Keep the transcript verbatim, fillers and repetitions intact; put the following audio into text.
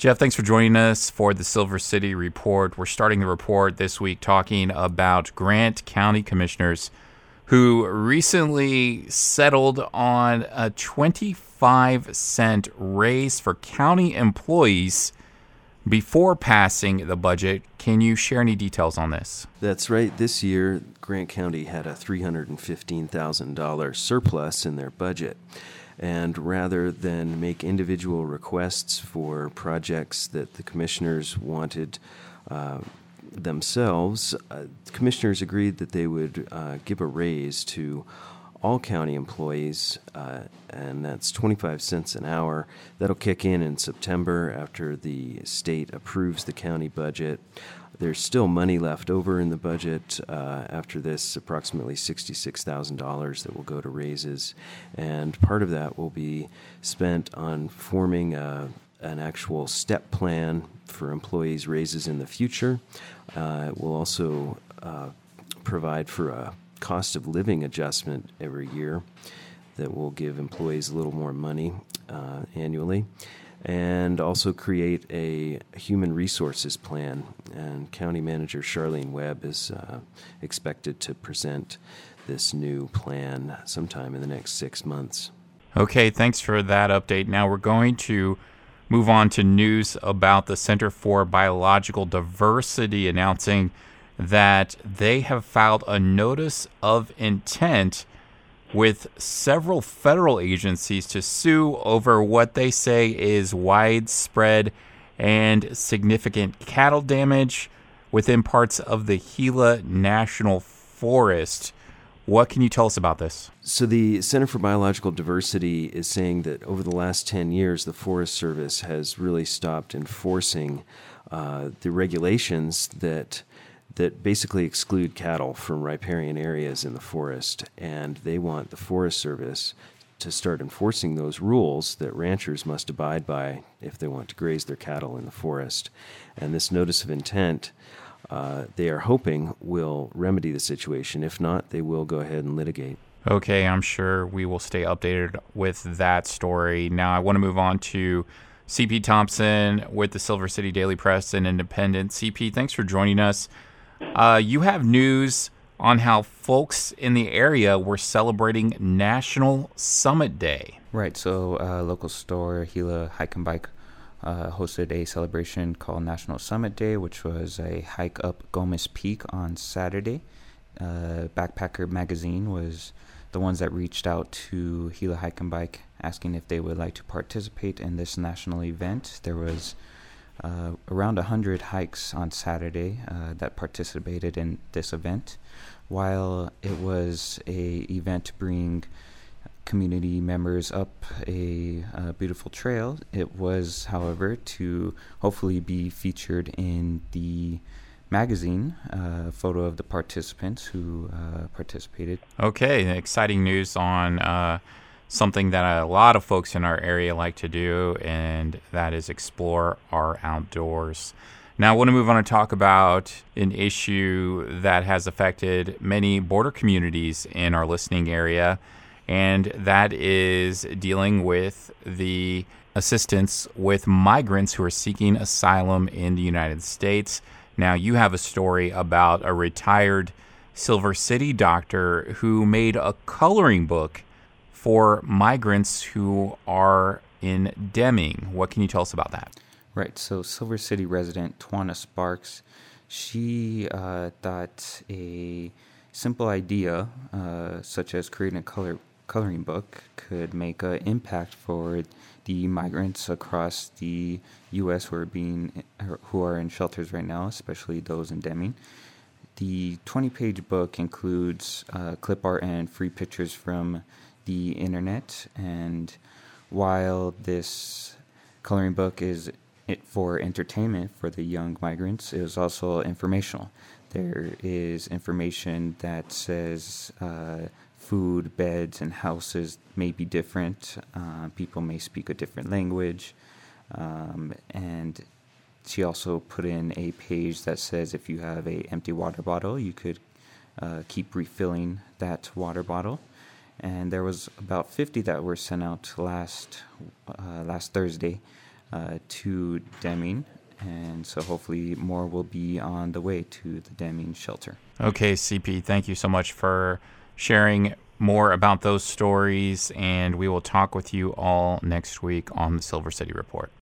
Jeff, thanks for joining us for the Silver City Report. We're starting the report this week talking about Grant County commissioners who recently settled on a twenty-five cent raise for county employees before passing the budget. Can you share any details on this? That's right. This year, Grant County had a three hundred fifteen thousand dollars surplus in their budget. And rather than make individual requests for projects that the commissioners wanted uh, themselves, uh, the commissioners agreed that they would uh, give a raise to all county employees, uh, and that's twenty-five cents an hour. That'll kick in in September after the state approves the county budget. There's still money left over in the budget uh, after this, approximately sixty-six thousand dollars that will go to raises, and part of that will be spent on forming a, an actual step plan for employees' raises in the future. Uh, it will also uh, provide for a cost of living adjustment every year that will give employees a little more money uh, annually, and also create a human resources plan. And County Manager Charlene Webb is uh, expected to present this new plan sometime in the next six months. Okay, thanks for that update. Now we're going to move on to news about the Center for Biological Diversity announcing that they have filed a notice of intent with several federal agencies to sue over what they say is widespread and significant cattle damage within parts of the Gila National Forest. What can you tell us about this? So the Center for Biological Diversity is saying that over the last ten years, the Forest Service has really stopped enforcing uh, the regulations that that basically exclude cattle from riparian areas in the forest, and they want the Forest Service to start enforcing those rules that ranchers must abide by if they want to graze their cattle in the forest. And this notice of intent, uh, they are hoping will remedy the situation. If not, they will go ahead and litigate. Okay, I'm sure we will stay updated with that story. Now I want to move on to C P Thompson with the Silver City Daily Press and Independent. C P, thanks for joining us. Uh, you have news on how folks in the area were celebrating National Summit Day. Right, so uh, local store Gila Hike and Bike uh, hosted a celebration called National Summit Day, which was a hike up Gomez Peak on Saturday. Uh, Backpacker Magazine was the ones that reached out to Gila Hike and Bike asking if they would like to participate in this national event. There was Uh, around one hundred hikes on Saturday uh, that participated in this event. While it was a event to bring community members up a, a beautiful trail, it was, however, to hopefully be featured in the magazine, a uh, photo of the participants who uh, participated. Okay, exciting news on uh something that a lot of folks in our area like to do, and that is explore our outdoors. Now I want to move on and talk about an issue that has affected many border communities in our listening area, and that is dealing with the assistance with migrants who are seeking asylum in the United States. Now you have a story about a retired Silver City doctor who made a coloring book for migrants who are in Deming. What can you tell us about that? Right, so Silver City resident Twana Sparks, she uh, thought a simple idea, uh, such as creating a color coloring book, could make an impact for the migrants across the U S who are being who are in shelters right now, especially those in Deming. The twenty-page book includes uh, clip art and free pictures from the internet, and while this coloring book is it for entertainment for the young migrants, it is also informational. There is information that says uh, food, beds, and houses may be different. Uh, people may speak a different language, um, and she also put in a page that says if you have a empty water bottle, you could uh, keep refilling that water bottle. And there was about fifty that were sent out last uh, last Thursday. uh, to Deming. And so hopefully more will be on the way to the Deming shelter. Okay, C P, thank you so much for sharing more about those stories, and we will talk with you all next week on the Silver City Report.